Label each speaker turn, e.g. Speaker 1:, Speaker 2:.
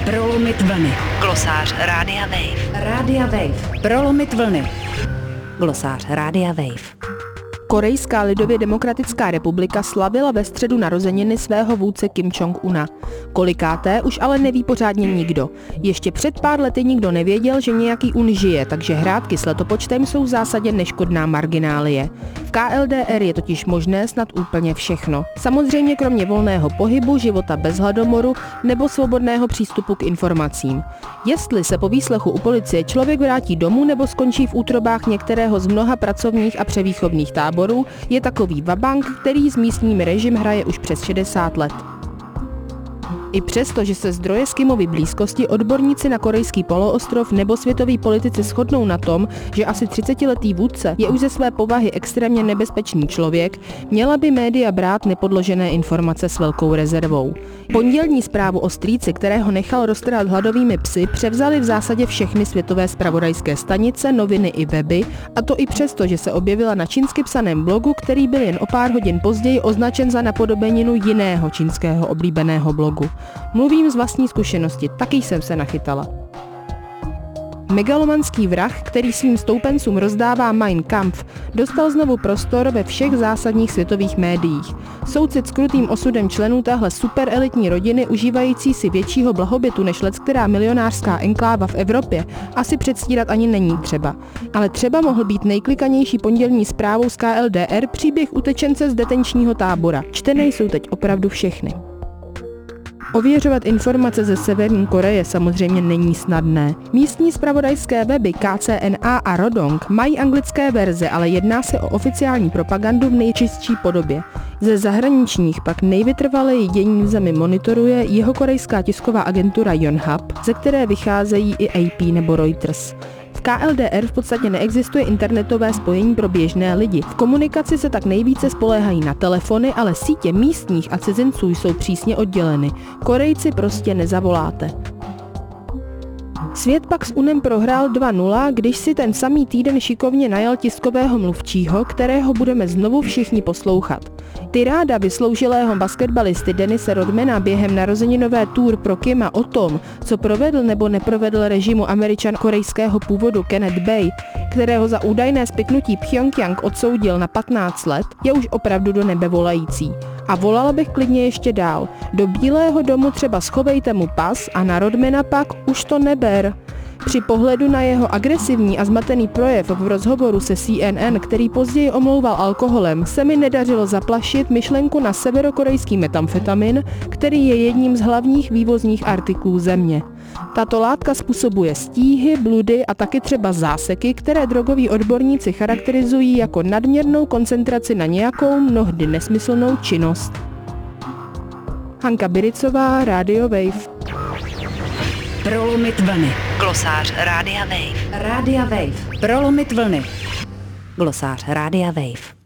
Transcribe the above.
Speaker 1: Prolomit vlny.
Speaker 2: Glosář Rádia Wave.
Speaker 1: Rádia Wave. Prolomit vlny. Glosář Rádia Wave.
Speaker 3: Korejská lidově demokratická republika slavila ve středu narozeniny svého vůdce Kim Jong-una. Kolikáté už ale neví pořádně nikdo. Ještě před pár lety nikdo nevěděl, že nějaký Un žije, takže hrátky s letopočtem jsou v zásadě neškodná marginálie. V KLDR je totiž možné snad úplně všechno. Samozřejmě kromě volného pohybu, života bez hladomoru nebo svobodného přístupu k informacím. Jestli se po výslechu u policie člověk vrátí domů nebo skončí v útrobách některého z mnoha pracovních a převýchovných táborů, je takový vabank, který s místním režim hraje už přes 60 let. I přesto, že se zdroje z Kimovy blízkosti, odborníci na korejský poloostrov nebo světoví politici shodnou na tom, že asi 30letý vůdce je už ze své povahy extrémně nebezpečný člověk, měla by média brát nepodložené informace s velkou rezervou. Pondělní zprávu o strýci, kterého nechal roztrhat hladovými psy, převzaly v zásadě všechny světové zpravodajské stanice, noviny i weby, a to i přesto, že se objevila na čínsky psaném blogu, který byl jen o pár hodin později označen za napodobeninu jiného čínského oblíbeného blogu. Mluvím z vlastní zkušenosti, taky jsem se nachytala. Megalomanský vrah, který svým stoupencům rozdává Mein Kampf, dostal znovu prostor ve všech zásadních světových médiích. Soucit s krutým osudem členů téhle superelitní rodiny, užívající si většího blahobytu než leckterá milionářská enkláva v Evropě, asi předstírat ani není třeba. Ale třeba mohl být nejklikanější pondělní zprávou z KLDR příběh utečence z detenčního tábora. Čtené jsou teď opravdu všechny. Ověřovat informace ze Severní Koreje samozřejmě není snadné. Místní zpravodajské weby KCNA a Rodong mají anglické verze, ale jedná se o oficiální propagandu v nejčistší podobě. Ze zahraničních pak nejvytrvaleji dění v zemi monitoruje jihokorejská tisková agentura Yonhap, ze které vycházejí i AP nebo Reuters. V KLDR v podstatě neexistuje internetové spojení pro běžné lidi. V komunikaci se tak nejvíce spoléhají na telefony, ale sítě místních a cizinců jsou přísně odděleny. Korejci prostě nezavoláte. Svět pak s UNem prohrál 2-0, když si ten samý týden šikovně najal tiskového mluvčího, kterého budeme znovu všichni poslouchat. Tiráda vysloužilého basketbalisty Denise Rodmana během narozeninové tour pro Kima o tom, co provedl nebo neprovedl režimu Američan korejského původu Kenneth Bay, kterého za údajné spiknutí Pchjongjang odsoudil na 15 let, je už opravdu do nebe volající. A volala bych klidně ještě dál. Do Bílého domu třeba schovejte mu pas a na Rodmana pak už to neber. Při pohledu na jeho agresivní a zmatený projev v rozhovoru se CNN, který později omlouval alkoholem, se mi nedařilo zaplašit myšlenku na severokorejský metamfetamin, který je jedním z hlavních vývozních artiklů země. Tato látka způsobuje stíhy, bludy a taky třeba záseky, které drogoví odborníci charakterizují jako nadměrnou koncentraci na nějakou, mnohdy nesmyslnou činnost. Hanka Biricová, Radio Wave.
Speaker 1: Prolomit vlny.
Speaker 2: Glosář Rádia Wave.
Speaker 1: Rádia Wave. Prolomit vlny. Glosář Rádia Wave.